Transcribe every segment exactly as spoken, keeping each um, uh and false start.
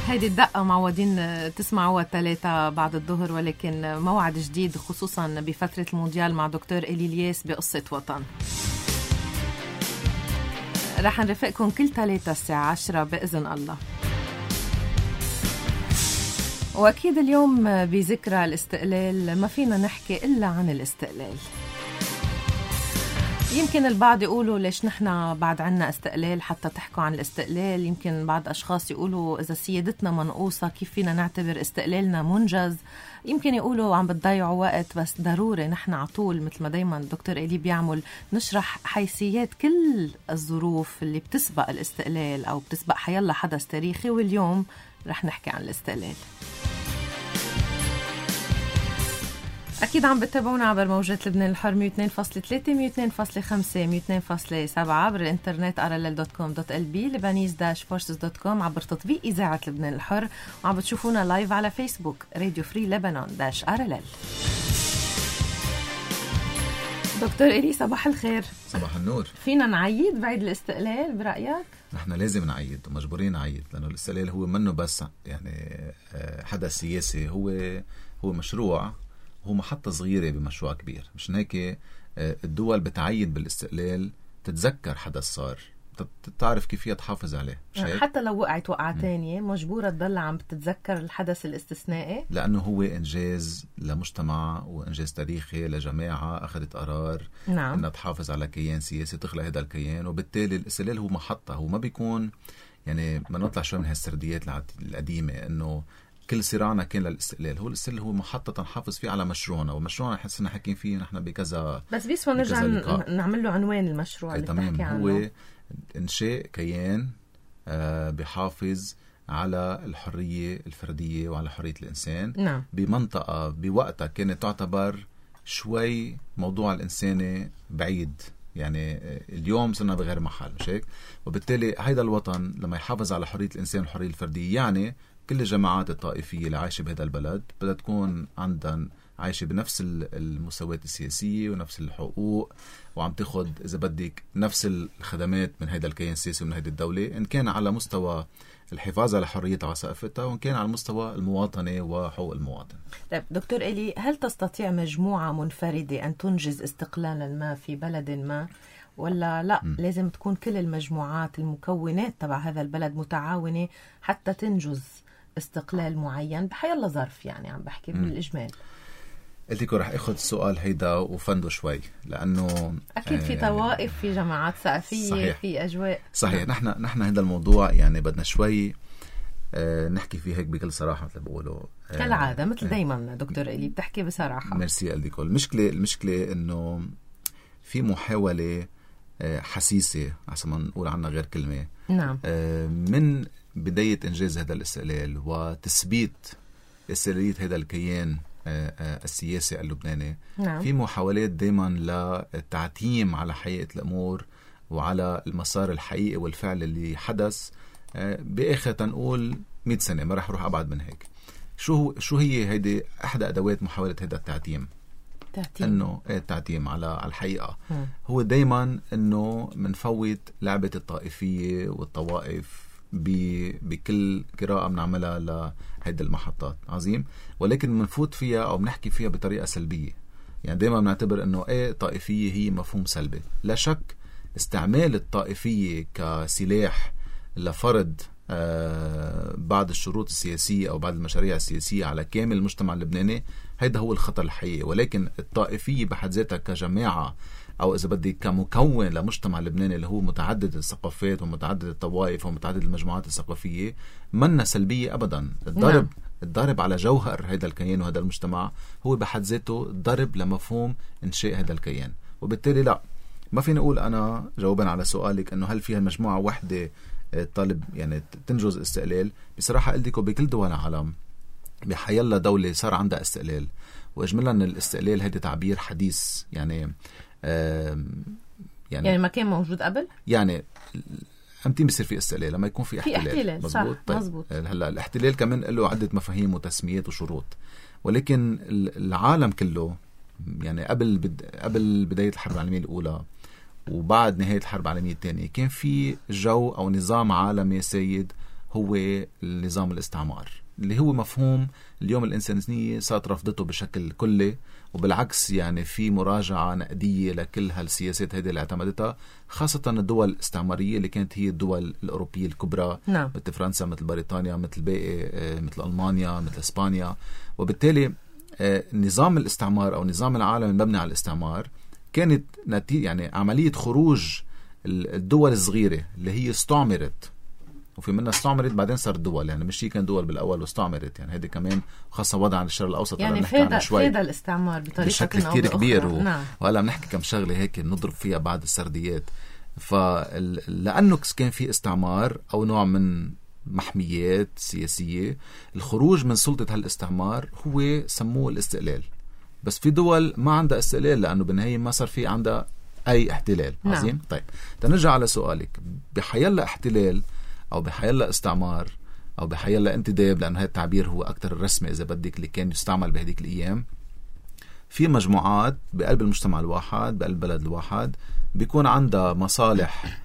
هيدي الدقة معودين تسمعوها الثلاثة بعد الظهر، ولكن موعد جديد خصوصا بفترة المونديال مع دكتور إلي الياس بقصة وطن. رح نرافقكم كل ثلاثة الساعة عشرة بإذن الله. وأكيد اليوم بذكرى الاستقلال ما فينا نحكي إلا عن الاستقلال. يمكن البعض يقولوا ليش نحن بعد عنا استقلال حتى تحكوا عن الاستقلال. يمكن بعض أشخاص يقولوا إذا سيادتنا منقوصة كيف فينا نعتبر استقلالنا منجز. يمكن يقولوا عم بتضيعوا وقت، بس ضروري نحن عطول مثل ما دايما الدكتور إلي بيعمل نشرح حيثيات كل الظروف اللي بتسبق الاستقلال أو بتسبق حيالله حدث تاريخي، واليوم رح نحكي عن الاستقلال. أكيد عم بتابعونا عبر موجة لبنان الحر مية واثنين فاصلة ثلاثة مية واثنين فاصلة خمسة مية واثنين فاصلة سبعة عبر الانترنت آر إل إل دوت كوم دوت إل بي لبنانيز داش فورسز دوت كوم عبر تطبيق إذاعة لبنان الحر، وعم بتشوفونا لايف على فيسبوك راديو فري لبنان داش آر إل إل. دكتور إلي صباح الخير. صباح النور. فينا نعيد بعيد الاستقلال برأيك؟ نحن لازم نعيد ومجبورين نعيد، لأنه الاستقلال هو منه بس يعني حدث سياسي، هو هو مشروع، هو محطة صغيرة بمشروع كبير. مش هيك الدول بتعيد بالاستقلال تتذكر حدث صار، تعرف كيف فيها تحافظ عليه. حتى لو وقعت وقعة تانية مجبورة تضل عم بتتذكر الحدث الاستثنائي، لأنه هو إنجاز لمجتمع وإنجاز تاريخي لجماعة أخذت قرار نعم. أنها تحافظ على كيان سياسي تخلق هذا الكيان، وبالتالي الاستقلال هو محطة. هو ما بيكون يعني ما نطلع شوي من هالسرديات القديمة أنه كل صراعنا كان للاستقلال. هو الاستقلال هو محطة نحافظ فيه على مشروعنا، ومشروعنا حسنا حكين فيه نحن بكذا، بس بيسوى نرجع نعمل له عنوان المشروع اللي بتحكي عنه. هو إنشاء كيان آه بيحافظ على الحرية الفردية وعلى حرية الإنسان. نعم. بمنطقة بوقتها كانت تعتبر شوي موضوع الإنساني بعيد، يعني اليوم صرنا بغير محل، مش هيك؟ وبالتالي هيدا الوطن لما يحافظ على حرية الإنسان والحرية الفردية، يعني كل الجماعات الطائفية اللي عايشة بهذا البلد بدها تكون عندها عايشة بنفس المساواة السياسية ونفس الحقوق، وعم تاخد إذا بدك نفس الخدمات من هذا الكيان السياسي ومن هذه الدولة، إن كان على مستوى الحفاظ على حريتها وثقافتها، وإن كان على مستوى المواطنة وحقوق المواطن. طيب دكتور إلي، هل تستطيع مجموعة منفردة أن تنجز استقلالا ما في بلد ما، ولا لا م. لازم تكون كل المجموعات المكونات تبع هذا البلد متعاونة حتى تنجز استقلال معين بحي الله ظرف؟ يعني عم بحكي م. بالإجمال. قلت لكم رح اخذ السؤال هيدا وفنده شوي، لانه اكيد في طوائف، في جماعات ثقافيه، صحيح. في اجواء. صحيح. نحن نحن هذا الموضوع يعني بدنا شوي آه نحكي فيه هيك بكل صراحه مثل بقولوا آه كالعاده مثل آه دايما دكتور إلي بتحكي بصراحه. ميرسي قلت لكم. المشكله المشكله انه في محاوله آه حسيسه عشان ما نقول عنها غير كلمه. نعم. آه من بدايه انجاز هذا الاستقلال وتثبيت استقلاليه هذا الكيان السياسي اللبناني. نعم. في محاولات دائما للتعتيم على حقيقة الأمور وعلى المسار الحقيقي والفعل اللي حدث بآخر تنقول مئة سنة، ما رح أروح أبعد من هيك. شو شو هي هيدي أحد أدوات محاولة هذا التعتيم؟ تعتيم. إنه التعتيم على على الحقيقة م. هو دائما إنه منفوت لعبة الطائفية والطوائف بكل قراءة بنعملها لهيدا المحطات. عظيم. ولكن منفوت فيها أو بنحكي فيها بطريقة سلبية، يعني دائما بنعتبر أنه ايه طائفية هي مفهوم سلبي. لا شك استعمال الطائفية كسلاح لفرض آه بعض الشروط السياسية أو بعض المشاريع السياسية على كامل المجتمع اللبناني، هيدا هو الخطر الحقيقي. ولكن الطائفية بحد ذاتها كجماعة أو إذا بدي كمكون لمجتمع لبناني اللي هو متعدد الثقافات ومتعدد الطوائف ومتعدد المجموعات الثقافية منا سلبية أبدا. الضرب نعم. الضرب على جوهر هذا الكيان وهذا المجتمع هو بحد ذاته ضرب لمفهوم إنشاء هذا الكيان. وبالتالي لا، ما فينا أقول أنا جوابا على سؤالك أنه هل فيها مجموعة واحدة طالب يعني تنجز استقلال. بصراحة قلت لكم بكل دول العالم بحيالله دولة صار عندها استقلال، وأجملها أن الاستقلال هذا تعبير حديث، يعني يعني يعني ما كان موجود قبل. يعني امتى بيصير في استقلال؟ لما يكون في احتلال. في احتلال. مزبوط. صح. طيب. مزبوط. هلا الاحتلال كمان له عدة مفاهيم وتسميات وشروط، ولكن العالم كله يعني قبل بد... قبل بداية الحرب العالمية الأولى وبعد نهاية الحرب العالمية الثانية كان في جو أو نظام عالمي سيد هو النظام الاستعمار، اللي هو مفهوم اليوم الإنسانية صارت رفضته بشكل كلي، وبالعكس يعني في مراجعة نقدية لكل هالسياسات هذه اللي اعتمدتها، خاصة الدول الاستعمارية اللي كانت هي الدول الأوروبية الكبرى. نعم. مثل فرنسا، مثل بريطانيا، مثل باقي، مثل ألمانيا، مثل إسبانيا. وبالتالي نظام الاستعمار أو نظام العالم المبني على الاستعمار كانت نتيجة يعني عملية خروج الدول الصغيرة اللي هي استعمرت، وفي منها استعمرت بعدين صارت دول، يعني مش هي كان دول بالأول واستعمرت، يعني هذه كمان خاصة وضع عن الشرق الأوسط يعني فيدا فيدا الاستعمار بطريقة بشكل كتير كبير و... نعم. وهلا بنحكي كم شغلة هيك نضرب فيها بعد السرديات. فلأنه كان في استعمار أو نوع من محميات سياسية، الخروج من سلطة هالاستعمار هو سموه الاستقلال. بس في دول ما عندها استقلال لأنه بالنهاية ما صار في عندها أي احتلال. نعم. عظيم. طيب تنرجع على سؤالك، بحيلا احتلال أو بحيلا استعمار أو بحيلا انتداب، لأنه هذا التعبير هو أكتر الرسمي إذا بدك اللي كان يستعمل بهذيك الأيام، في مجموعات بقلب المجتمع الواحد بقلب البلد الواحد بيكون عندها مصالح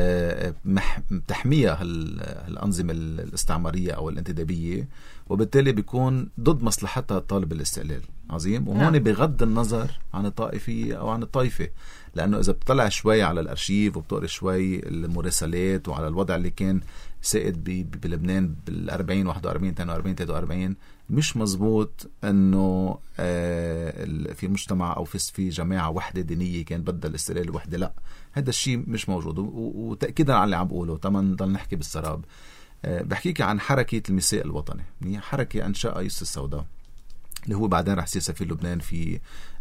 تحميها الأنظمة الاستعمارية أو الانتدابية، وبالتالي بيكون ضد مصلحتها طالب الاستقلال. عظيم. وهون بغض النظر عن الطائفية أو عن الطائفة، لأنه إذا بتطلع شوي على الأرشيف وبتقرأ شوي المراسلات وعلى الوضع اللي كان سائد بلبنان بالأربعين واحد وأربعين اثنين وأربعين ثلاثة وأربعين، مش مزبوط أنه في مجتمع أو في جماعة وحدة دينية كان بدها الاستقلال وحدة. لا، هذا الشيء مش موجود. وتأكيدا على اللي عم بقوله تمام ضل نحكي بالسراب، بحكيك عن حركة المساء الوطني، حركة أنشأها يوسف السوداء اللي هو بعدين رح يصير سفير لبنان في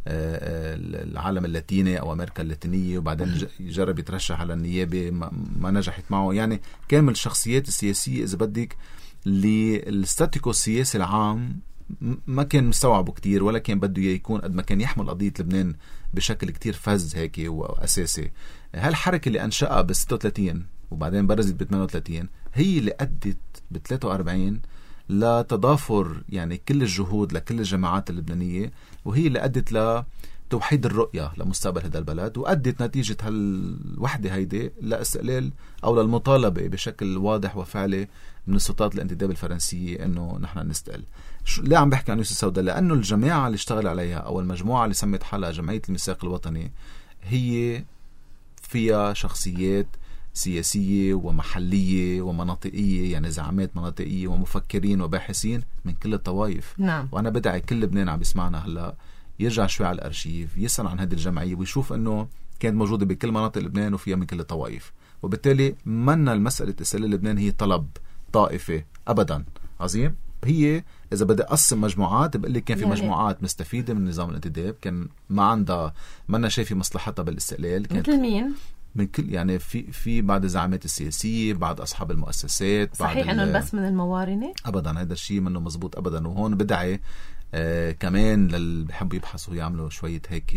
العالم اللاتيني أو أمريكا اللاتينية، وبعدين جرب يترشح على النيابة ما نجحت معه. يعني كان من الشخصيات السياسية إذا بدك للستاتيكو السياسي العام ما كان مستوعبه كتير، ولا كان بده يكون قد ما كان يحمل قضية لبنان بشكل كتير فز هيك وأساسي. هالحركة اللي أنشأها ب ستة وثلاثين وبعدين برزت ب ثمانية وثلاثين هي اللي أدت ب ثلاثة وأربعين لتضافر يعني كل الجهود لكل الجماعات اللبنانية، وهي اللي أدت لتوحيد الرؤية لمستقبل هذا البلد، وأدت نتيجة هالوحدة هيدي لاستقلال أو للمطالبة بشكل واضح وفعلي من السلطات الانتداب الفرنسية إنه نحن نستقل. ليه عم بحكي عن يوسف السوداء؟ لأنه الجماعة اللي اشتغل عليها أو المجموعة اللي سمت حالها جمعية الميثاق الوطني هي فيها شخصيات سياسية ومحلية ومناطقية، يعني زعامات مناطقية ومفكرين وباحثين من كل الطوائف. نعم. وأنا بدعي كل لبنان عم بيسمعنا هلأ يرجع شوي على الأرشيف، يسأل عن هذه الجمعية ويشوف أنه كانت موجودة بكل مناطق لبنان وفيها من كل الطوائف. وبالتالي منا المسألة استقلال لبنان هي طلب طائفة أبدا. عظيم. هي إذا بدي أقسم مجموعات بقول لك كان في مجموعات مستفيدة من نظام الانتداب، كان ما عندها منا شايفة مصلحتها بالاستقلال. مثل مين؟ من كل يعني في في بعض الزعامات السياسية، بعض أصحاب المؤسسات. صحيح إنه بس من الموارنة؟ أبدا، هذا الشيء منه مزبوط أبدا. وهون بدعي آه كمان للي بيحبوا يبحثوا يعملوا شوية هيك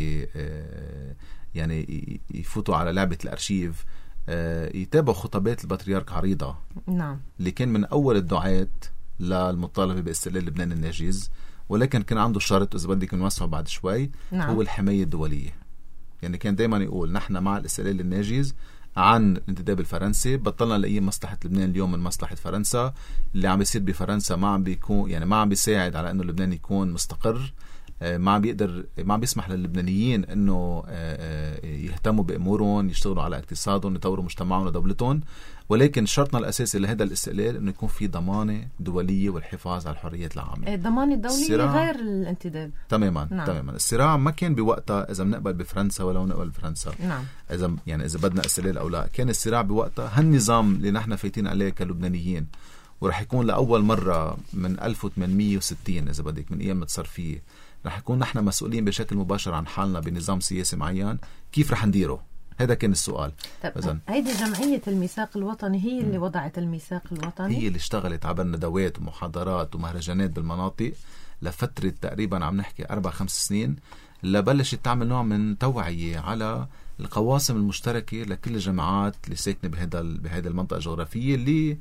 آه يعني يفوتوا على لعبة الأرشيف، آه يتابعوا خطابات البطريرك عريضة. نعم. اللي كان من أول الدعاة للمطالبة باستقلال لبنان الناجز، ولكن كان عنده شرط إذا بدك نوسعه بعد شوي. نعم. هو الحماية الدولية. يعني كان دايما يقول نحن مع الاستقلال الناجز عن الانتداب الفرنسي، بطلنا نلاقي مصلحة لبنان اليوم من مصلحة فرنسا. اللي عم بيصير بفرنسا ما عم بيكون يعني ما عم بيساعد على انه لبنان يكون مستقر، ما عم بيقدر ما عم بيسمح للبنانيين انه يهتموا بامورهم، يشتغلوا على اقتصادهم، يطوروا مجتمعهم ودولتهم. ولكن شرطنا الاساسي لهذا الاستقلال انه يكون في ضمانه دوليه والحفاظ على الحريات العامه. الضمانه الدوليه غير الانتداب تماما. نعم. تماما. الصراع ما كان بوقتها اذا بنقبل بفرنسا ولا بنقبل بفرنسا. نعم. اذا يعني اذا بدنا استقلال او لا، كان الصراع بوقتها هالنظام اللي نحن فايتين عليه كلبنانيين، ورح يكون لاول مره من ألف وثمانمية وستين اذا بدك من ايام التصرفيه رح يكون نحن مسؤولين بشكل مباشر عن حالنا بنظام سياسي معين. كيف رح نديره؟ هذا كان السؤال. طب هيدي جمعية الميثاق الوطني هي اللي م. وضعت الميثاق الوطني، هي اللي اشتغلت عبر ندوات ومحاضرات ومهرجانات بالمناطق لفترة تقريبا عم نحكي أربع خمس سنين، لبلشت تعمل نوع من توعية على القواسم المشتركة لكل الجماعات اللي ساكنة بهذا بهذه المنطقة الجغرافية اللي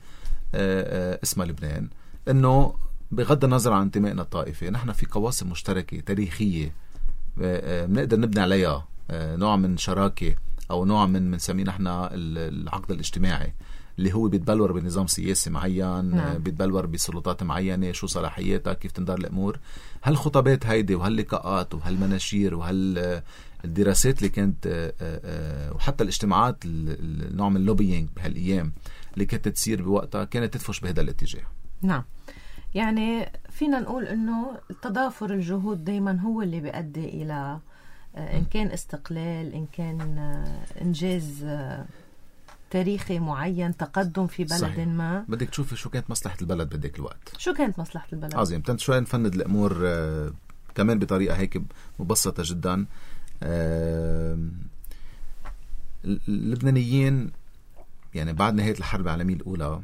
اسمها لبنان، إنه بغض النظر عن انتمائنا الطائفي نحن في قواسم مشتركة تاريخية بنقدر نبني عليها نوع من شراكة أو نوع من بنسميه نحن العقد الاجتماعي. اللي هو بيتبلور بنظام سياسي معين، نعم. بيتبلور بسلطات معينة، شو صلاحياتها، كيف تندار الأمور. هالخطابات هيدي وهاللقاءات وهالمناشير وهالدراسات اللي كانت وحتى الاجتماعات النوع من اللوبينج بهالأيام اللي كانت تصير بوقتها كانت تدفش بهذا الاتجاه. نعم، يعني فينا نقول انه تضافر الجهود دايما هو اللي بيؤدي الى ان كان استقلال، ان كان انجاز تاريخي معين، تقدم في بلد. صحيح. ما بدك تشوفي شو كانت مصلحة البلد بديك الوقت، شو كانت مصلحة البلد. عظيم. تنت شوي نفند الأمور آه كمان بطريقة هيك مبسطة جدا. آه اللبنانيين يعني بعد نهاية الحرب العالمية الأولى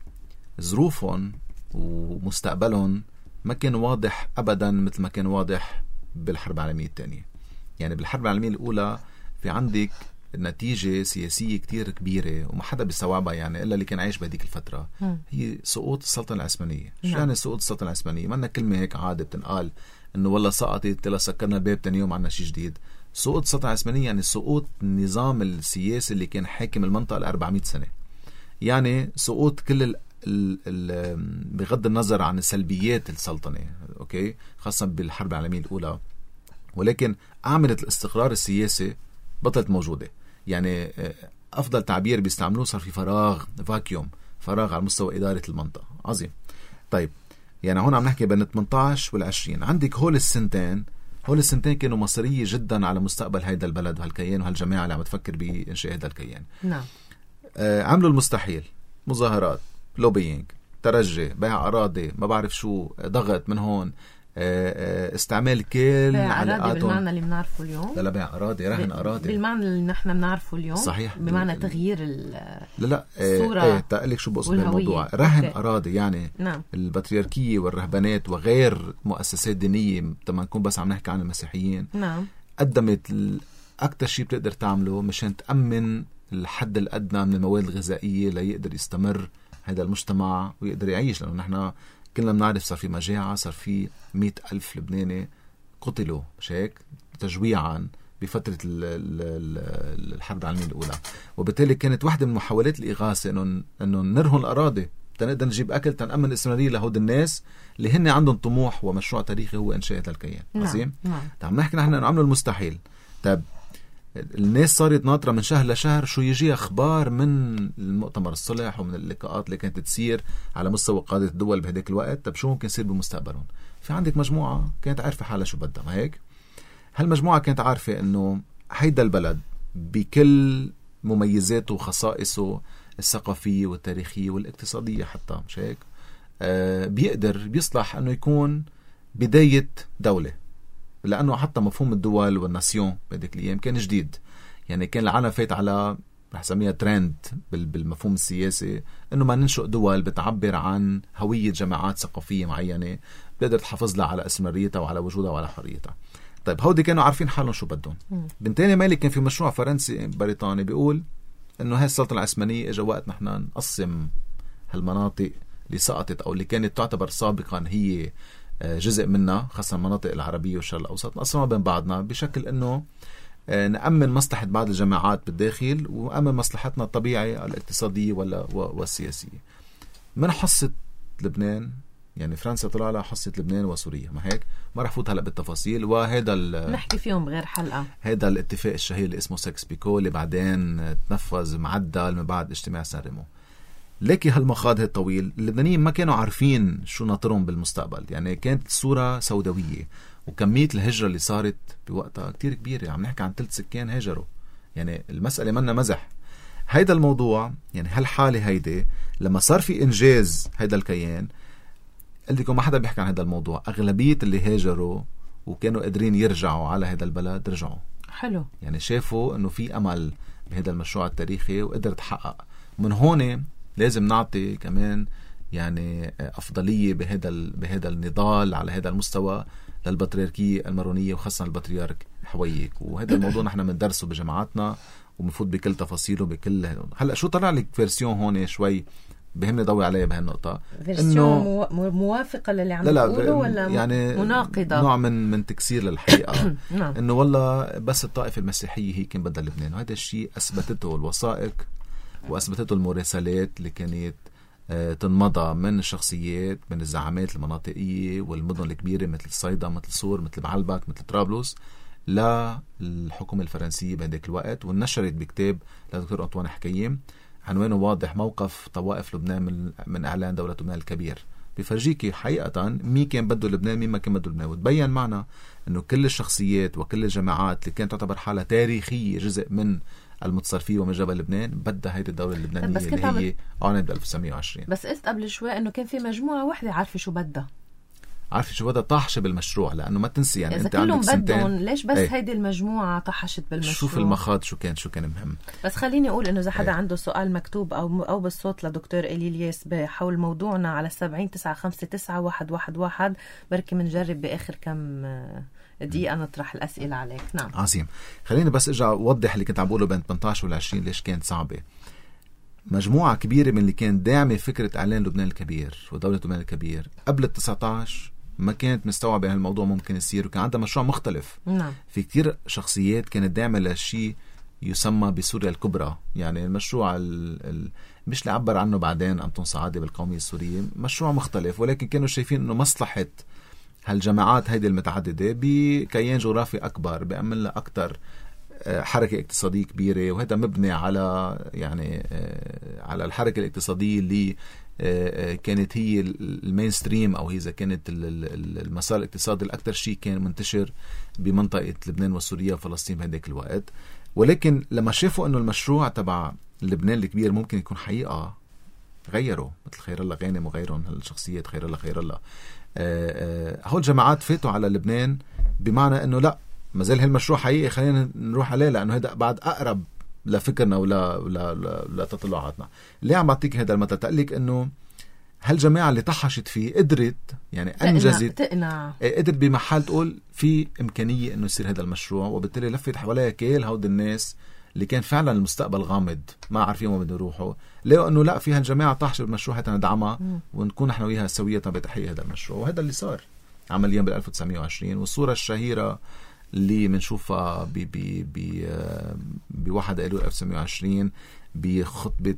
ظروفهم ومستقبلهم ما كان واضح أبدا مثل ما كان واضح بالحرب العالمية الثانية. يعني بالحرب العالمية الأولى في عندك نتيجة سياسية كتير كبيرة وما حدا بيستوعبها يعني إلا اللي كان عايش بهديك الفترة، هي سقوط السلطنة العثمانية. شو يعني سقوط السلطنة العثمانية؟ ما لنا كلمة هيك عادة بتنقال إنه والله سقطت تلا سكرنا الباب تاني يوم عنا شيء جديد. سقوط السلطنة العثمانية يعني سقوط النظام السياسي اللي كان حاكم المنطقة لأربعمائة سنة، يعني سقوط كل ال ال ال بغض النظر عن سلبيات السلطنة، أوكي، خاصة بالحرب العالمية الأولى، ولكن أعملة الاستقرار السياسي بطلت موجودة. يعني أفضل تعبير بيستعملوه صار في فراغ، فاكيوم، فراغ على مستوى إدارة المنطقة. عظيم. طيب يعني هون عم نحكي بين ثمانية عشر والعشرين، عندك هول السنتين هول السنتين كانوا مصيرية جدا على مستقبل هيدا البلد وهالكيان وهالجماعة اللي عم تفكر بإنشاء هيدا الكيان. نعم. آه عملوا المستحيل، مظاهرات، لوبينج، ترجي، بيع أراضي، ما بعرف شو، ضغط من هون، استعمال كل علاقاتهم بالمعنى اللي بنعرفه اليوم. لا لا بيع أراضي، رهن أراضي بالمعنى اللي نحن بنعرفه اليوم. صحيح. بمعنى تغيير لا لا الصورة. ايه تقلك شو بقصد بالموضوع. رهن أوكي. أراضي يعني نعم. البطريركية والرهبانات وغير مؤسسات دينية، لما نكون بس عم نحكي عن المسيحيين، نعم، قدمت أكتر شيء بتقدر تعمله مشان تأمن الحد الأدنى من المواد الغذائية ليقدر يستمر هذا المجتمع ويقدر يعيش. لأنه نحن كلنا بنعرف صار في مجاعة، صار في مئة ألف لبناني قتلوا، مش هيك، تجويعا بفترة الحرب العالمية الأولى. وبالتالي كانت واحدة من محاولات الإغاثة إنه إنه نرهن الأراضي تنقدر نجيب أكل، تنأمن استمرارية لهود الناس اللي هن عندهم طموح ومشروع تاريخي هو إنشاء هذا الكيان. عظيم. طيب نحكي نحن نعمل المستحيل. طيب الناس صارت ناطرة من شهر لشهر شو يجي أخبار من المؤتمر الصلح ومن اللقاءات اللي كانت تصير على مستوى قادة الدول بهداك الوقت. طب شو ممكن يصير بمستقبلهم؟ في عندك مجموعة كانت عارفة حالها شو بدها، ما هيك؟ هالمجموعة كانت عارفة إنه هيدا البلد بكل مميزاته وخصائصه الثقافية والتاريخية والاقتصادية حتى، مش هيك؟ آه بيقدر بيصلح إنه يكون بداية دولة، لأنه حتى مفهوم الدول والناسيون بهذيك الأيام كان جديد. يعني كان العالم فايت على رح سميها ترند بالمفهوم السياسي إنه ما ننشئ دول بتعبر عن هوية جماعات ثقافية معينة بتقدر تحافظ لها على استمراريتها وعلى وجودها وعلى حريتها. طيب هودي كانوا عارفين حالهم شو بدهم. بنتين مالك كان في مشروع فرنسي بريطاني بيقول إنه هاي السلطنة العثمانية إجا وقت نحن نقسم هالمناطق اللي سقطت أو اللي كانت تعتبر سابقا هي جزء منها، خاصة المناطق العربية والشرق الأوسط، نقسمها بين بعضنا بشكل أنه نأمن مصلحة بعض الجماعات بالداخل ونأمن مصلحتنا الطبيعية الاقتصادية ولا والسياسية. من حصة لبنان، يعني فرنسا طلع لها حصة لبنان وسوريا، ما هيك؟ ما رح فوت هلأ بالتفاصيل، وهذا نحكي فيهم بغير حلقة. هذا الاتفاق الشهير اللي اسمه سكس بيكو اللي بعدين تنفذ معدل من بعد اجتماع سان ريمو. لكن هالمخاض الطويل اللبنانيين ما كانوا عارفين شو ناطرهم بالمستقبل. يعني كانت الصورة سوداوية، وكمية الهجرة اللي صارت بوقتها كتير كبيرة، عم نحكي عن ثلاث سكان هاجروا. يعني المسألة منا مزح. هيدا الموضوع يعني هالحالة هيدي لما صار في إنجاز هيدا الكيان، قلت لكم ما حدا بيحكي عن هيدا الموضوع. أغلبية اللي هاجروا وكانوا قادرين يرجعوا على هيدا البلد رجعوا. حلو. يعني شافوا إنه في أمل بهيدا المشروع التاريخي وقدر تحقق. من هون لازم نعطي كمان يعني أفضلية بهذا بهذا النضال على هذا المستوى للبطريركية المارونية وخاصة البطريرك حويك. وهذا الموضوع نحن بندرسه بجامعاتنا ومفوت بكل تفاصيله بكل. هلا شو طلع لك فيرسيون هون شوي بهمني ضوي عليها بهالنقطة، فيرسيون مو... موافقة للي عم تقوله ولا يعني مناقضة، نوع من من تكسير للحقيقة. نعم. إنه والله بس الطائفة المسيحية هي كان بدها لبنان، وهذا الشيء أثبتته الوثائق وأثبتته المراسلات اللي كانت تنمضى من الشخصيات من الزعامات المناطقية والمدن الكبيرة مثل صيدا مثل صور مثل بعلبك مثل طرابلس للحكومة الفرنسية بهذاك الوقت، ونشرت بكتاب لدكتور أنطوان حكيم عنوانه واضح: موقف طوائف لبنان من, من إعلان دولة لبنان الكبير. بفرجيكي حقيقة مين كان بده لبنان مين ما كان بده لبنان، وتبين معنا أنه كل الشخصيات وكل الجماعات اللي كانت تعتبر حالة تاريخية جزء من المتصرفية ومن جبل لبنان بدها هيدي الدولة اللبنانية اللي هي أعلنت ب ألف وتسعمية وعشرين. بس قلت قبل شوي أنه كان في مجموعة واحدة عارفة شو بدها، عارفة شو بدها طاحشة بالمشروع، لأنه ما تنسي يعني أنت عندك سنتين ليش بس ايه؟ هيدي المجموعة طحشت بالمشروع. شوف المخاض شو كان شو كان مهم. بس خليني أقول إنه إذا حدا ايه؟ عنده سؤال مكتوب أو أو بالصوت لدكتور إلي الياس حول موضوعنا على سبعين تسعة خمسة تسعة واحد واحد واحد، بركي منجرب بآخر كم دقيقة نطرح الأسئلة عليك. نعم عظيم. خليني بس أرجع أوضح اللي كنت عم بقوله بين ثمانية عشر والعشرين ليش كانت صعبة. مجموعة كبيرة من اللي كانت داعمة فكرة إعلان لبنان الكبير ودولة لبنان الكبير قبل التسعة عشر ما كانت مستوعبة هالموضوع ممكن يصير، وكان عندها مشروع مختلف. نعم. في كتير شخصيات كانت داعمة لشيء يسمى بسوريا الكبرى، يعني المشروع ال ال مش اللي عبر عنه بعدين أنطون سعادة بالقومية السورية، مشروع مختلف، ولكن كانوا شايفين إنه مصلحة هالجماعات هيدي المتعددة بكيان جغرافي أكبر بيأمن لها أكتر حركة اقتصادية كبيرة، وهذا مبني على يعني على الحركة الاقتصادية اللي كانت هي المينستريم أو هي إذا كانت المسار الاقتصادي الأكثر شيء كان منتشر بمنطقة لبنان وسوريا وفلسطين بهذاك الوقت. ولكن لما شافوا إنه المشروع تبع لبنان الكبير ممكن يكون حقيقة غيروا، مثل خير الله غانم وغيرهم هالشخصيات خير الله خير الله، هول جماعات فاتوا على لبنان بمعنى إنه لا ما زال هالمشروع حقيقي خلينا نروح عليه لأنه هذا بعد أقرب لفكرنا ولا ولا ولا تطلعاتنا. ليه عم بعطيك هذا المثل؟ تقلك إنه هالجماعة اللي طحشت فيه قدرت يعني أنجزت تقنع قدرت بمحل تقول في إمكانية إنه يصير هذا المشروع، وبالتالي لفت حواليها كيل هود الناس اللي كان فعلا المستقبل غامض ما عارفين وين بده يروحوا، لقوا إنه لا في هالجماعة طحشت بالمشروع حتى ندعمها ونكون نحن وياها سوية بتحقيق هذا المشروع، وهذا اللي صار عمليا بال ألف وتسعمية وعشرين. والصورة الشهيرة اللي منشوفها ب ب ب بواحد أيلول ألف وتسعمية وعشرين بخطبة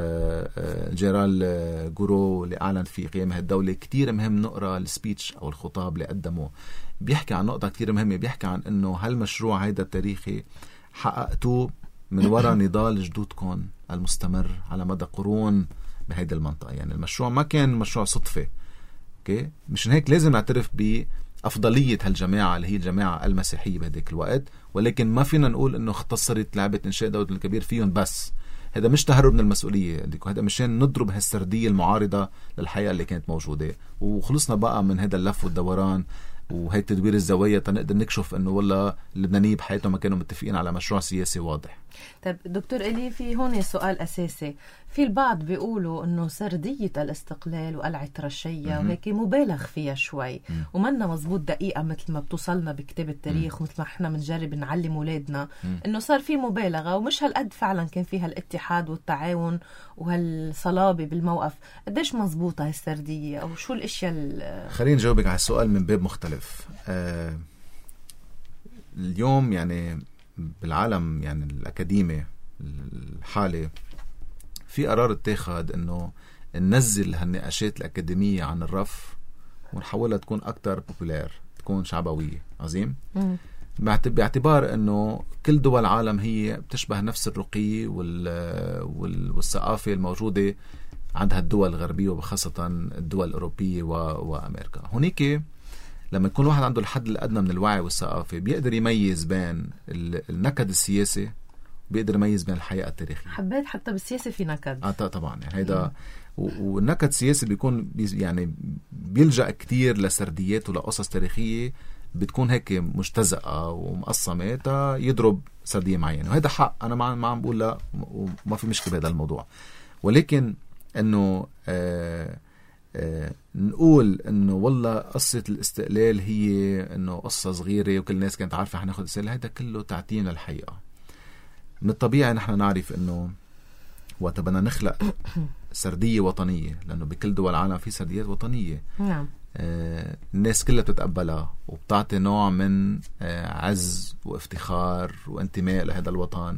جيرال جورو اللي أعلن في قيام هالدولة. كتير مهم نقرأ السبيتش أو الخطاب اللي قدمه، بيحكي عن نقطة كتير مهمة، بيحكي عن إنه هالمشروع هيدا التاريخي حققتوه من وراء نضال جدودكم المستمر على مدى قرون بهيدا المنطقة. يعني المشروع ما كان مشروع صدفة، أوكي؟ مشان هيك لازم نعترف ب أفضلية هالجماعة اللي هي الجماعة المسيحية بهذاك الوقت، ولكن ما فينا نقول إنه اختصرت لعبة إنشاء دولة الكبير فيهم بس. هذا مش تهرب من المسؤولية، هذا مشان نضرب هالسردية المعارضة للحياة اللي كانت موجودة، وخلصنا بقى من هذا اللف والدوران وهي تدوير الزوايا تنقدر نكشف إنه والله اللبنانيين بحياتهم ما كانوا متفقين على مشروع سياسي واضح. طيب دكتور إلي، في هون سؤال أساسي. في البعض بيقولوا إنه سردية الاستقلال وقلعة رشية وهيك مبالغ فيها شوي ومنا مزبوط دقيقة مثل ما بتوصلنا بكتاب التاريخ ومثل ما احنا بنجرب نعلم ولادنا إنه صار في مبالغة ومش هالقد فعلا كان فيها الاتحاد والتعاون وهالصلابة بالموقف. قديش مزبوطة هالسردية أو شو الأشياء؟ خليني نجاوبك على السؤال من باب مختلف. آه اليوم يعني بالعالم يعني الأكاديمي الحالي في قرار اتخذ انه ننزل هالنقاشات الأكاديمية عن الرف ونحولها تكون اكتر بوبولار، تكون شعبوية. عظيم. باعتبار انه كل دول العالم هي بتشبه نفس الرقي والثقافة الموجودة عند هالدول الغربية وبخاصة الدول الأوروبية وأمريكا. هناك لما يكون واحد عنده الحد الأدنى من الوعي والثقافة بيقدر يميز بين النكد السياسي، بيقدر يميز بين الحقيقة التاريخية. حبيت حتى بالسياسة في نكد. آه طبعا يعني هيدا والنكد السياسي بيكون بي يعني بيلجأ كتير لسرديات ولقصص تاريخية بتكون هيك مجتزأة ومقسمة تا يضرب سردية معينة، وهذا حق أنا ما عم بقول لا وما في مشكلة بهذا الموضوع. ولكن إنه آه آه نقول إنه والله قصة الاستقلال هي إنه قصة صغيرة وكل الناس كانت عارفة حناخد استقلال، هذا كله تعتيم للحقيقة. من الطبيعي نحن نعرف إنه وقت بدنا نخلق سردية وطنية، لأنه بكل دول العالم في سرديات وطنية. نعم. آه الناس كلها بتتقبلها وبتعطي نوع من آه عز وافتخار وانتماء لهذا الوطن.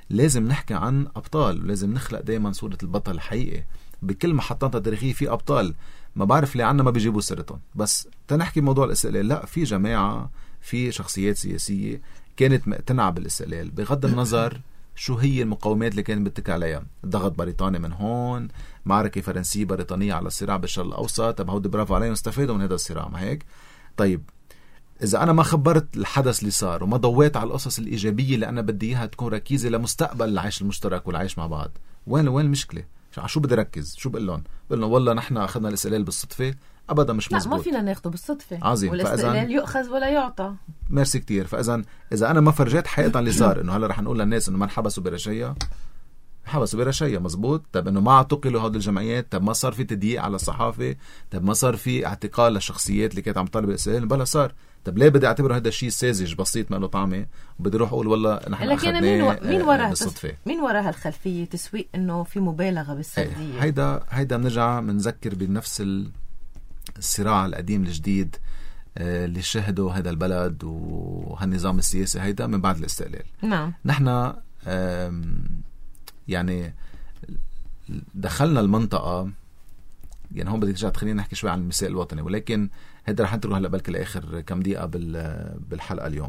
لازم نحكي عن أبطال، ولازم نخلق دايما صورة البطل الحقيقي. بكل محطاتنا التاريخية في أبطال ما بعرف ليه عنا ما بيجيبوا سيرتهم. بس تنحكي موضوع الاستقلال، لا، في جماعة، في شخصيات سياسية كانت مقتنعة بالاستقلال بغض النظر شو هي المقاومات اللي كانت بتك عليها. ضغط بريطاني من هون، معركة فرنسية بريطانية على الصراع بالشرق الأوسط، طب هودي برافو عليهم استفادوا من هذا الصراع، ما هيك؟ طيب إذا أنا ما خبرت الحدث اللي صار وما ضويت على القصص الإيجابية اللي أنا بدي إياها تكون ركيزة لمستقبل العيش المشترك والعيش مع بعض، وين وين المشكلة؟ شو بدي ركز؟ شو بقول لهم؟ بقول لهم والله نحن أخذنا الاستقلال بالصدفة؟ أبدا مش مزبوط. لا، ما فينا ناخده بالصدفة. عظيم. والاستقلال يؤخذ ولا يعطى. ميرسي كتير. فإذا إذا أنا ما فرجيت حقيقة اللي صار، إنه هلا رح نقول للناس إنه ما انحبسوا برشاية، حبسوا برشاية، مزبوط. طب إنه ما اعتقلوا هذه الجمعيات، طب ما صار في تضييق على الصحافة، طب ما صار في اعتقال للشخصيات اللي كانت عم تطالب بالاستقلال، بلا صار. طب ليه بدي اعتبره هذا الشيء ساذج بسيط ما له طعمه وبدي اروح اقول والله نحن اخذناه مين و... مين وراها بالصدفه؟ مين وراها الخلفيه تسويق انه في مبالغه بالسرديه؟ هيدا هيدا بنرجع بنذكر بنفس الصراع القديم الجديد اللي شهدوا هذا البلد وهالنظام السياسي هيدا من بعد الاستقلال. نعم. نحن يعني دخلنا المنطقه، يعني هون بدي ترجع تخلينا نحكي شوي عن المساء الوطني، ولكن هيدا رح نتركه هلا بلكي لاخر كم دقيقه بالحلقه اليوم.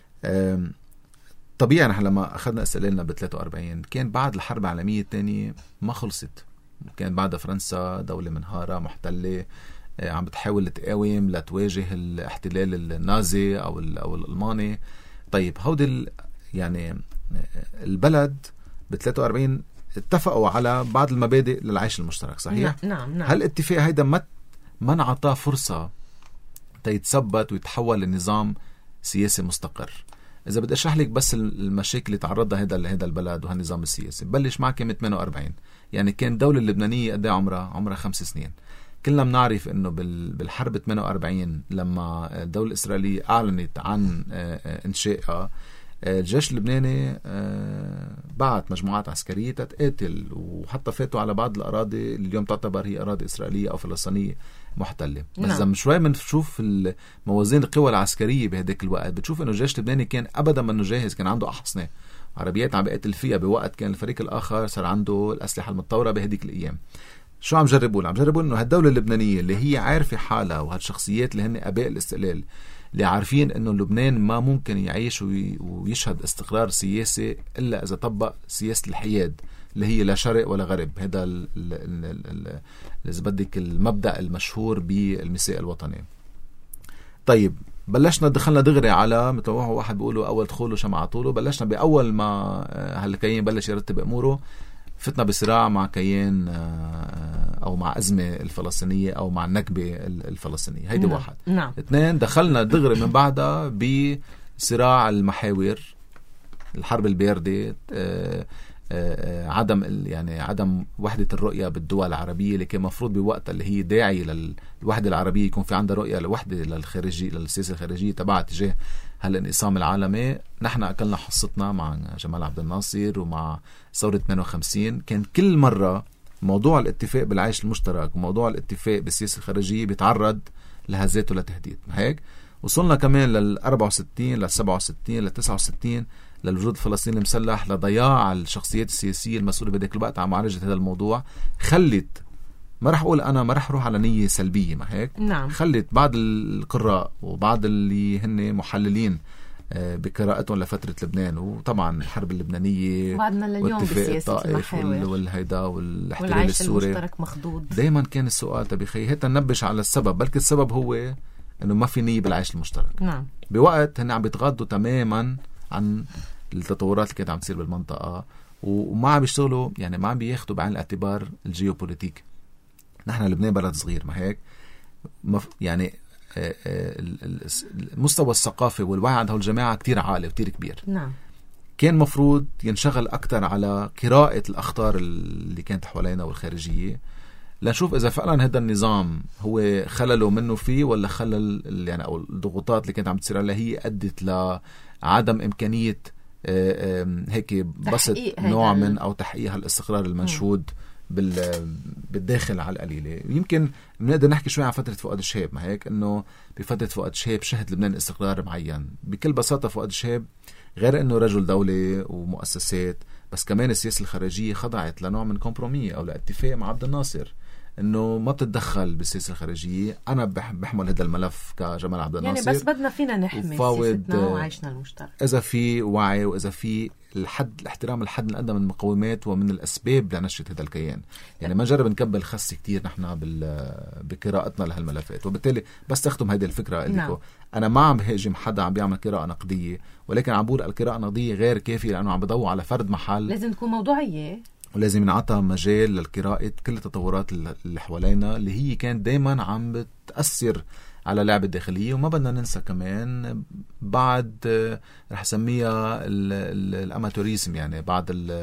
طبيعي نحن لما اخذنا استقلالنا ب ثلاثة وأربعين كان بعد الحرب العالميه الثانيه ما خلصت، كان بعدها فرنسا دوله منهاره محتله عم بتحاول تقاوم لتواجه الاحتلال النازي او او الالماني. طيب هودي يعني البلد ب ثلاثة وأربعين اتفقوا على بعض المبادئ للعيش المشترك، صحيح؟ نعم نعم. هالاتفاق هيدا ما ما انعطاه فرصة تيتثبت ويتحول لنظام سياسي مستقر. إذا بدي أشرح لك بس المشاكل اللي تعرضها هذا هذا البلد وهالنظام السياسي، بلش معك من ثمانية وأربعين، يعني كان الدولة اللبنانية قد ايه عمرها؟ عمرها خمس سنين. كلنا بنعرف إنه بالحرب ثمانية وأربعين لما الدولة الإسرائيلية أعلنت عن إنشائها، الجيش اللبناني بعت مجموعات عسكرية تتقاتل، وحتى فاتوا على بعض الأراضي اللي اليوم تعتبر هي أراضي إسرائيلية أو فلسطينية محتلة. بس إذا شوي بنشوف موازين القوى العسكرية بهداك الوقت بتشوف إنه الجيش اللبناني كان أبدا منه جاهز، كان عنده أحصنة عربيات عم بيقتل فيها بوقت كان الفريق الآخر صار عنده الأسلحة المتطورة بهديك الأيام. شو عم جربوا؟ عم جربوا إنه هالدولة اللبنانية اللي هي عارفة حالها وهالشخصيات اللي هن أباء الاستقلال اللي عارفين انه لبنان ما ممكن يعيش ويشهد استقرار سياسي الا اذا طبق سياسة الحياد اللي هي لا شرق ولا غرب. هذا اذا بدك المبدأ المشهور بالمساء الوطني. طيب بلشنا دخلنا دغري على مثل ما واحد بيقولوا اول دخوله شمعة طوله، بلشنا باول ما هالكيان بلش يرتب اموره فتنا بصراع مع كيان او مع أزمة الفلسطينية او مع النكبة الفلسطينية. هيدي نعم. واحد. نعم. اثنين، دخلنا دغري من بعدها بصراع المحاور، الحرب الباردة، عدم يعني عدم وحدة الرؤية بالدول العربية اللي كان مفروض بوقتها اللي هي داعي للوحدة العربية يكون في عندها رؤية لوحدة للخارجية للسياسة الخارجية تبع تجاه هالانقسام العالمي. نحن أكلنا حصتنا مع جمال عبد الناصر ومع ثورة ثمانية وخمسين. كان كل مرة موضوع الاتفاق بالعيش المشترك وموضوع الاتفاق بالسياسة الخارجية بيتعرض لهزات ولتهديد. هيك وصلنا كمان لل أربعة وستين لل سبعة وستين لل تسعة وستين للوجود الفلسطيني المسلح، لضياع الشخصيات السياسية المسؤولة بذلك الوقت عن معالجة هذا الموضوع. خلت ما رح أقول أنا ما رح أروح على نية سلبية، ما هيك؟ نعم. خلت بعض القراء وبعض اللي هن محللين بقراءتهم لفترة لبنان وطبعا الحرب اللبنانية واتفاق الطائف والهيدا والاحتلال السوري المشترك مخضوض. دايما كان السؤال طب يخي هيدا ننبش على السبب، بلكي السبب هو انه ما في نية بالعيش المشترك. نعم. بوقت هن عم بيتغاضوا تماما عن التطورات اللي كانت عم تصير بالمنطقة وما عم بيشتغلوا، يعني ما عم بياخدوا بعين الاعتبار الجيوبوليتيك. نحن لبنان بلد صغير، ما هيك؟ يعني المستوى الثقافي والوعي عند هالجماعة كتير عالي وكتير كبير. نعم. كان مفروض ينشغل أكتر على قراءة الأخطار اللي كانت حوالينا والخارجية لنشوف إذا فعلا هذا النظام هو خلله منه فيه ولا خلل يعني أو الضغوطات اللي كانت عم تصير عليه هي أدت لعدم إمكانية هيك بسط نوع من أو تحقيق هالاستقرار المنشود بالداخل على القليلة. يمكن بنقدر نحكي شوي عن فترة فؤاد الشهاب، ما هيك انه بفترة فؤاد الشهاب شهد لبنان استقرار معين. بكل بساطة فؤاد الشهاب غير انه رجل دولة ومؤسسات، بس كمان السياسة الخارجية خضعت لنوع من كومبرومي او لاتفاق مع عبد الناصر انه ما بتتدخل بالسياسة الخارجية. انا بحمل هذا الملف كجمال عبد الناصر، يعني بس بدنا فينا نحمي سياستنا وعيشنا المشترك اذا في وعي واذا في الحد الاحترام الحد الادنى من المقومات ومن الاسباب لنشأة هذا الكيان. يعني ما نجرب نكبل خس كتير نحن بقراءتنا لهالملفات. وبالتالي بس تختم هذه الفكرة نعم. انا ما عم بهاجم حدا عم بيعمل قراءة نقدية، ولكن عم بقول القراءة النقدية غير كافية لانه عم بضوي على فرد محل. لازم تكون موضوعية ولازم ينعطى مجال للقراءة كل التطورات اللي حوالينا اللي هي كانت دايما عم بتأثر على اللعبة الداخلية. وما بدنا ننسى كمان بعد رح سميها الاماتوريزم، يعني بعد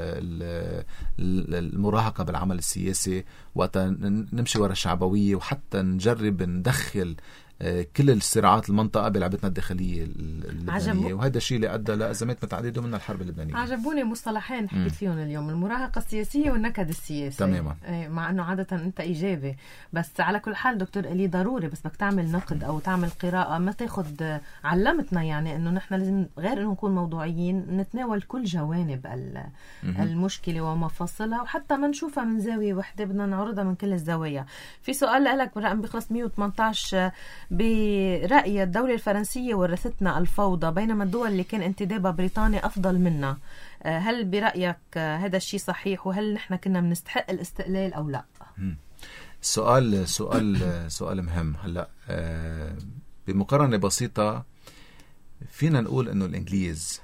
المراهقة بالعمل السياسي، وقت نمشي ورا الشعبوية وحتى نجرب ندخل كل الصراعات المنطقة بلعبتنا الداخلية اللبنانية. وهذا الشيء اللي أدى لأزمات متعددة من الحرب اللبنانية. عجبوني مصطلحين حكيت فيهم اليوم، المراهقة السياسية والنكد السياسي. تماما. مع أنه عادة أنت إيجابي، بس على كل حال دكتور إلي ضروري بس بدك تعمل نقد أو تعمل قراءة ما تاخد. علمتنا يعني أنه نحن لازم غير أنه نكون موضوعيين نتناول كل جوانب المشكلة ومفاصلها، وحتى ما نشوفها من زاوية واحدة بدنا نعرضها من كل الزوايا. في سؤال لك برقم بيخلص مية وثمانية عشر، برأي الدولة الفرنسية ورثتنا الفوضى بينما الدول اللي كان انتدابها بريطانيا أفضل منا. هل برأيك هذا الشيء صحيح؟ وهل نحن كنا بنستحق الاستقلال أو لا؟ سؤال سؤال سؤال مهم. هلا بمقارنة بسيطة فينا نقول إنه الإنجليز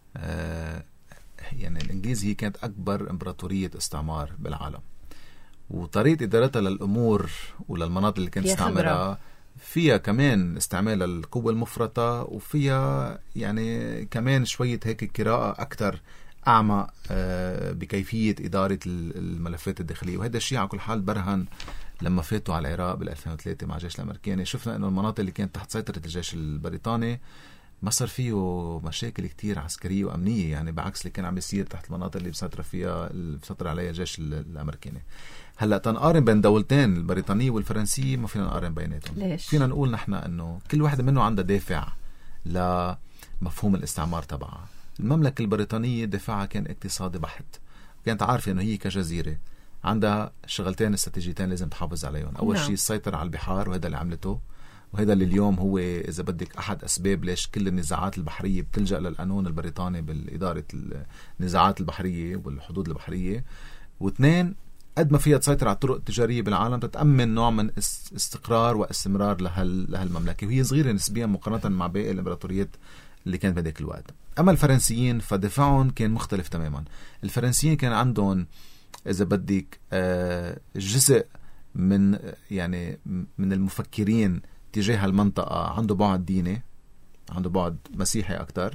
يعني الإنجليز هي كانت أكبر إمبراطورية استعمار بالعالم، وطريقة إدارتها للأمور وللمناطق اللي كانت تستعمرها فيها كمان استعمال القوة المفرطة، وفيها يعني كمان شوية هيك قراءة أكتر أعمى بكيفية إدارة الملفات الداخلية. وهذا الشيء على كل حال برهن لما فاتوا على العراق بال ألفين وثلاثة مع الجيش الأمريكاني. شفنا إنه المناطق اللي كانت تحت سيطرة الجيش البريطاني ما صار فيه مشاكل كتير عسكرية وأمنية، يعني بعكس اللي كان عم يصير تحت المناطق اللي بسيطر فيها اللي بسيطر عليها الجيش الأمريكاني. هلا تنقارن بين دولتين البريطانية والفرنسية ما فينا نقارن بيناتهم. ليش؟ فينا نقول نحن إنه كل واحدة منه عندها دافع لمفهوم الاستعمار تبعها. المملكة البريطانية دفاعها كان اقتصادي بحت، كانت عارفة إنه هي كجزيرة عندها شغلتين استراتيجيتين لازم تحافظ عليهم. أول نعم. شيء السيطرة على البحار، وهذا اللي عملته، وهذا اللي اليوم هو إذا بدك أحد أسباب ليش كل النزاعات البحرية بتلجأ للقانون البريطاني بالإدارة النزاعات البحرية والحدود البحرية. واثنين، قد ما فيها تسيطر على الطرق التجارية بالعالم تتأمن نوع من استقرار واستمرار لهال لهالمملكة، وهي صغيرة نسبيا مقارنة مع باقي الإمبراطوريات اللي كانت بهذاك الوقت. أما الفرنسيين فدفاعهم كان مختلف تماما. الفرنسيين كان عندهم إذا بدك جزء من يعني من المفكرين تجاه المنطقة عنده بعد ديني، عنده بعد مسيحي أكتر،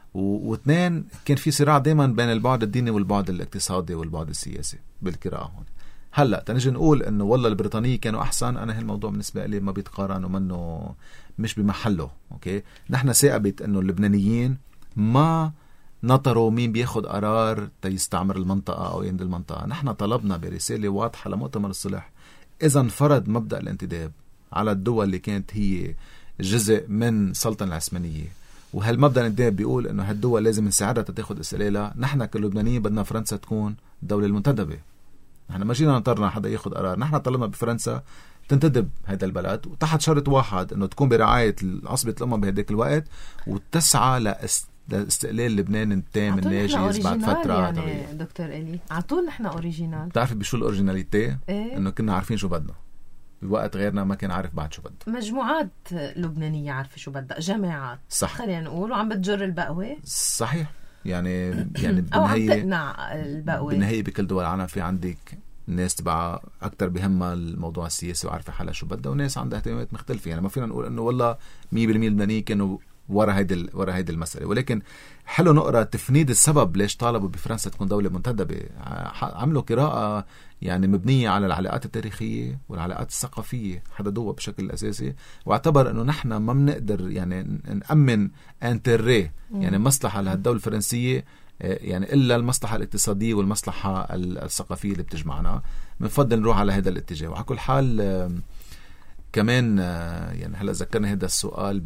واثنين كان في صراع دائما بين البعد الديني والبعد الاقتصادي والبعد السياسي بالقراءة هون. هلا تنجي نقول انه والله البريطانيين كانوا احسن، انا هالموضوع بالنسبه لي ما بيتقارن ومنه مش بمحله. اوكي، نحن ثابت انه اللبنانيين ما نطروا مين بياخد قرار تيستعمر المنطقه او يند المنطقه. نحن طلبنا برساله واضحه لمؤتمر الصلح اذا انفرض مبدا الانتداب على الدول اللي كانت هي جزء من السلطنه العثمانيه، وهالمبدا الانتداب بيقول انه هالدول لازم نساعدها تاخد استقلالها. نحن كلبنانيين بدنا فرنسا تكون الدوله المنتدبه. نحن ما جينا نطرنا حدا ياخد قرار، نحن طلبنا بفرنسا تنتدب هذا البلد وتحت شرط واحد انه تكون برعايه عصبه الامم بهداك الوقت وتسعى لاستقلال لبنان التام الناجز بعد فتره. يعني طويله دكتور إلي عطول نحن اوريجينال. بتعرفي بشو الاوريجيناليتي؟ إيه؟ انه كنا عارفين شو بدنا بوقت غيرنا ما كان عارف بعد شو بده. مجموعات لبنانيه عارفه شو بدها، جماعات صح خلينا نقول، وعم بتجر البقوه. صحيح، يعني يعني او عم تقنع البقوه. بالنهايه بكل دول العالم في عندك ناس تبع أكتر بهمها الموضوع السياسي وعارفة حالها شو بدها، وناس عندها اهتمامات مختلفة. يعني ما فينا نقول إنه والله مية بالمية اللبنانيين كانوا ورا هيدا ورا هيدا المسألة، ولكن حلو نقرأ تفنيد السبب ليش طالبوا بفرنسا تكون دولة منتدبة. عملوا قراءة يعني مبنية على العلاقات التاريخية والعلاقات الثقافية حددوها بشكل أساسي، واعتبر إنه نحن ما بنقدر يعني نأمن انتريه يعني مصلحة لهالدولة الفرنسية يعني إلا المصلحة الاقتصادية والمصلحة الثقافية اللي بتجمعنا، بنفضل نروح على هذا الاتجاه. وعلى كل حال كمان يعني هلا ذكرنا هذا السؤال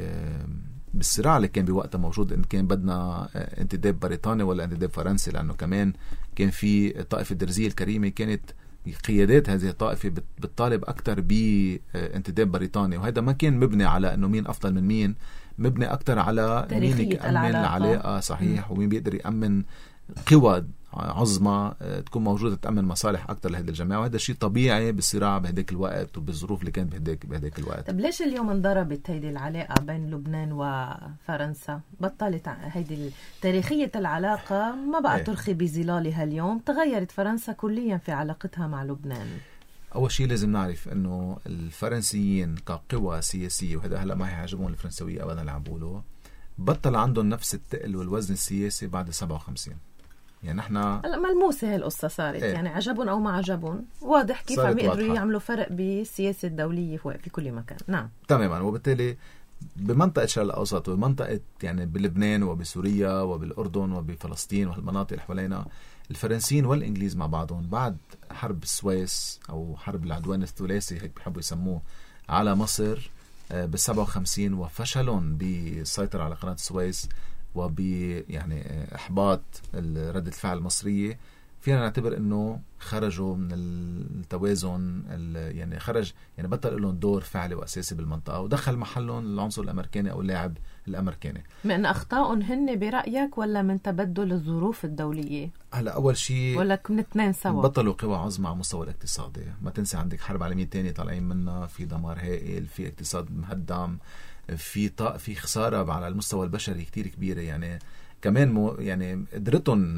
بالصراع اللي كان بوقتها موجود، إن كان بدنا انتداب بريطاني ولا انتداب فرنسي، لأنه كمان كان في طائفة درزية الكريمة كانت قيادات هذه الطائفة بتطالب أكتر بانتداب بريطاني، وهذا ما كان مبني على أنه مين أفضل من مين، مبني أكتر على مين يأمن العلاقة صحيح، ومين بيقدر يأمن قوى عظمى تكون موجودة تأمن مصالح أكتر لهذه الجماعة. وهذا شيء طبيعي بالصراع بهداك الوقت وبالظروف اللي كانت بهداك, بهداك الوقت. طب ليش اليوم انضربت هيدي العلاقة بين لبنان وفرنسا؟ بطلت هيدي تاريخية العلاقة ما بقى ترخي بظلالها اليوم، تغيرت فرنسا كليا في علاقتها مع لبنان. أول شيء لازم نعرف أنه الفرنسيين كقوى سياسية، وهذا هلأ ما هيعجبهم الفرنسوية أبدا اللي عبوله، بطل عندهم نفس التقل والوزن السياسي بعد سبعة وخمسين. يعني نحنا هلا ملموسه هالقصه صارت ايه؟ يعني عجبهم او ما عجبهم واضح كيف عم يقدروا يعملوا فرق بالسياسه الدوليه في كل مكان. نعم تماما. وبالتالي بمنطقه الشرق الاوسط وبمنطقه يعني بلبنان وبسوريا وبالاردن وبفلسطين وهالمناطق اللي حوالينا، الفرنسيين والانجليز مع بعضهم بعد حرب السويس او حرب العدوان الثلاثي هيك بيحبوا يسموه على مصر بال سبعة وخمسين، وفشلهم بالسيطره على قناه السويس وب يعني احباط ردة الفعل المصرية، فينا نعتبر انه خرجوا من التوازن، يعني خرج يعني بطل لهم دور فعلي واساسي بالمنطقة، ودخل محلهم العنصر الامريكاني او اللاعب الامريكاني. من اخطائهم هن برايك ولا من تبدل الظروف الدولية؟ هلا اول شيء ولا من اثنين سوا؟ بطلوا قوى عظمى على مستوى الاقتصادي. ما تنسى عندك حرب عالمية تانية طالعين منها، في دمار هائل، في اقتصاد مهدم، في طاق في خسارة على المستوى البشري كتير كبيرة. يعني كمان مو يعني قدرتهم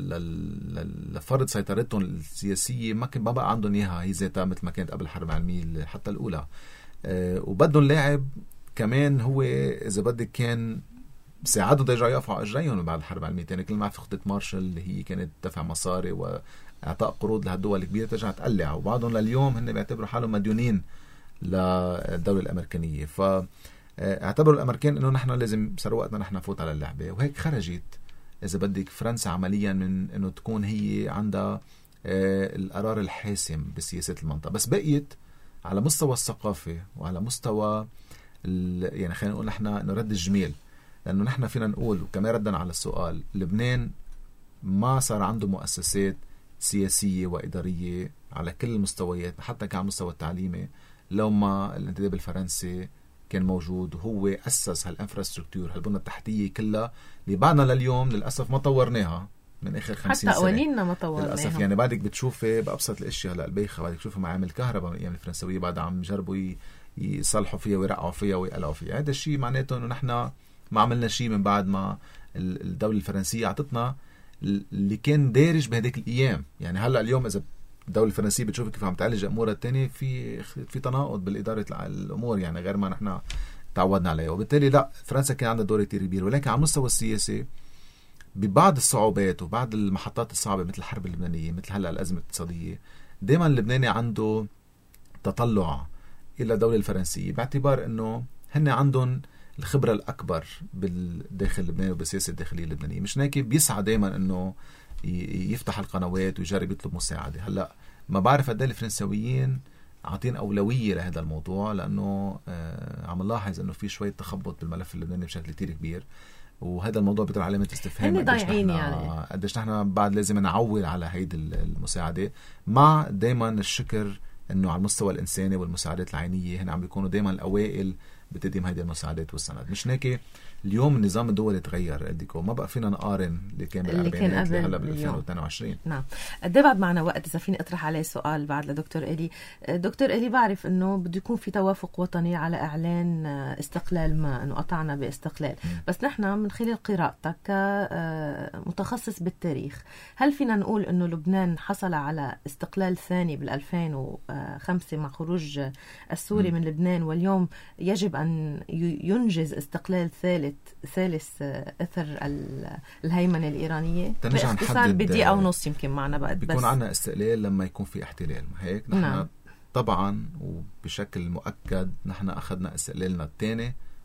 لفرض سيطرتهم السياسية ما كان ما بقى عندهم إياها هي ذاتها مثل ما كانت قبل الحرب العالمية حتى الأولى. أه وبدهم لاعب كمان هو إذا بدك كان ساعدهم يرجعوا يقفوا على أجريهم بعد الحرب العالمية الثانية. كل ما في خطة مارشال اللي هي كانت دفع مصاري وإعطاء قروض لهالدول الكبيرة ترجع تقلع، وبعضهم لليوم هن بيعتبروا حالهم مديونين للدولة الأمريكانية. ف اعتبروا الامريكان انه نحن لازم صار وقتنا نحن نفوت على اللعبه، وهيك خرجت اذا بدك فرنسا عمليا من انه تكون هي عندها القرار الحاسم بسياسه المنطقه. بس بقيت على مستوى الثقافه وعلى مستوى يعني خلينا نقول نحن انه رد الجميل، لانه نحن فينا نقول وكمان ردا على السؤال، لبنان ما صار عنده مؤسسات سياسيه واداريه على كل المستويات حتى كان على المستوى التعليمي لو ما الانتداب الفرنسي كان موجود، وهو أسس هالانفراستركتور هالبنى التحتية كلها اللي بعدنا لليوم للأسف ما طورناها من آخر خمسين سنة. حتى قوانيننا ما طورناها للأسف. يعني بعدك بتشوفي بأبسط الأشياء هلا البيخة، بعدك تشوفي معامل كهرباء من أيام الفرنسوية بعد عم يجربوا يصلحوا فيها ويرقعوا فيها ويقلعوا فيها. هذا الشيء معناته إنه نحن ما عملنا شيء من بعد ما الدولة الفرنسية عطتنا اللي كان دارج بهديك الأيام. يعني هلا اليوم إذا الدولة الفرنسية بتشوف كيف عم تعالج أمورها التانية، في في تناقض بالإدارة الأمور يعني غير ما نحن تعودنا عليه. وبالتالي لا، فرنسا كان عندها دور كتير كبير، ولكن على المستوى السياسي ببعض الصعوبات وبعض المحطات الصعبة مثل الحرب اللبنانية مثل هلا الأزمة الاقتصادية، دائما اللبناني عنده تطلع إلى الدولة الفرنسية باعتبار أنه هن عندهم الخبرة الأكبر بالداخل اللبناني وبالسياسة الداخلية اللبنانية. مش ناكي بيسعى دائما أنه يفتح القنوات ويجرب يطلب مساعدة. هلا ما بعرف قد ايه الفرنسويين عاطين أولوية لهذا الموضوع، لأنه آه عم نلاحظ أنه في شوية تخبط بالملف اللبناني بشكل كتير كبير، وهذا الموضوع بيطلع علامة استفهام قديش نحن يعني. قديش نحن بعد لازم نعول على هيدي المساعدة، مع دايما الشكر أنه على المستوى الإنساني والمساعدات العينية هن عم بيكونوا دايما الأوائل بتقديم هيدي المساعدات والسند. مش ناكي اليوم النظام الدولي تغير قديكو، ما بقى فينا نقارن اللي كان بالأربعينات اللي هلا بال ألفين واثنين وعشرين. نعم. قد ايه بعد معنا وقت إذا فيني أطرح عليه سؤال بعد لدكتور إلي. دكتور إلي، بعرف إنه بده يكون في توافق وطني على إعلان استقلال، ما إنه قطعنا باستقلال، م. بس نحن من خلال قراءتك كمتخصص بالتاريخ، هل فينا نقول إنه لبنان حصل على استقلال ثاني بال ألفين وخمسة مع خروج السوري م. من لبنان، واليوم يجب أن ينجز استقلال ثالث ثالث اثر الهيمنه الايرانيه؟ باختصار بدقيقه ونص يمكن معنا بعد. بيكون بس عنا استقلال لما يكون في احتلال، هيك نحن نعم. طبعا وبشكل مؤكد نحن اخذنا استقلالنا الثاني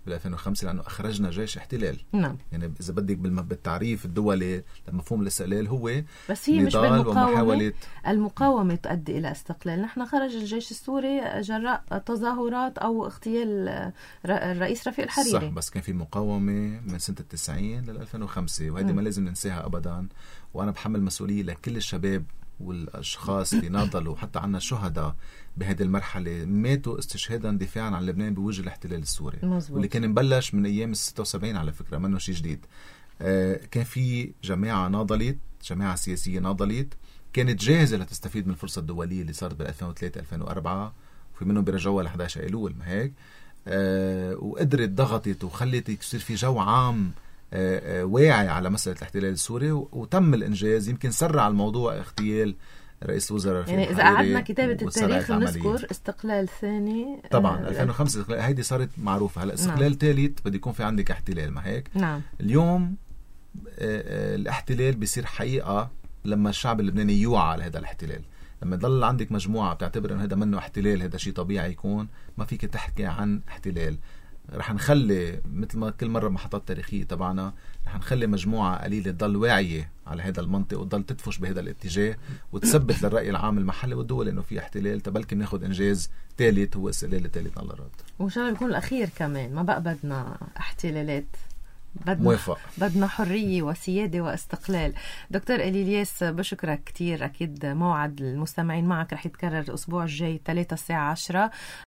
بال ألفين وخمسة لأنه أخرجنا جيش احتلال. نعم. يعني إذا بدك بالتعريف الدولي لمفهوم الاستقلال هو بس هي مش بالمقاومة. ومحاولة- المقاومة تؤدي إلى استقلال. نحن خرج الجيش السوري جراء تظاهرات أو اغتيال الرئيس رفيق الحريري. صح، بس كان في مقاومة من سنة التسعين لل ألفين وخمسة، وهذه ما لازم ننساها أبدا. وأنا بحمل مسؤولية لكل الشباب والأشخاص اللي ناضلوا، حتى عنا شهداء بهذه المرحلة ماتوا استشهادا دفاعا عن لبنان بوجه الاحتلال السوري. مزبوط. واللي كان مبلش من أيام ستة وسبعين على فكرة، منه شيء جديد. آه كان في جماعة ناضلت، جماعة سياسية ناضلت كانت جاهزة لتستفيد من الفرصة الدولية اللي صارت بال ألفين وثلاثة ألفين وأربعة، وفي منهم بيرجعوها ل إحدى عشر أيلول، ما هيك؟ آه وقدرت ضغطت وخلت يصير في جو عام آه آه واعي على مسألة الاحتلال السوري، وتم الإنجاز. يمكن سرع الموضوع اغتيال رئيس الوزراء. يعني إذا قعدنا كتابة التاريخ نذكر استقلال ثاني طبعا آه ألفين وخمسة هيدي صارت معروفة. هلا استقلال نعم. ثالث بده يكون في عندك احتلال، ما هيك؟ نعم. اليوم آه آه الاحتلال بيصير حقيقة لما الشعب اللبناني يوعى على هذا الاحتلال. لما يضل عندك مجموعة بتعتبر أن هذا منه احتلال، هذا شيء طبيعي يكون، ما فيك تحكي عن احتلال. رح نخلي مثل ما كل مرة محطات تاريخية تبعنا، رح نخلي مجموعة قليلة تضل واعية على هذا المنطق وتضل تدفش بهذا الاتجاه وتثبت للرأي العام المحلي والدول إنه في احتلال، تبلكي ناخد إنجاز ثالث هو استقلال الثالث على الأرض. وإن شاء الله بيكون الأخير كمان. ما بقى بدنا احتلالات، بدنا موافق. بدنا حرية وسيادة واستقلال. دكتور إلياس بشكرك كتير. أكيد موعد المستمعين معك رح يتكرر الأسبوع الجاي ثلاثة الساعة عشرة.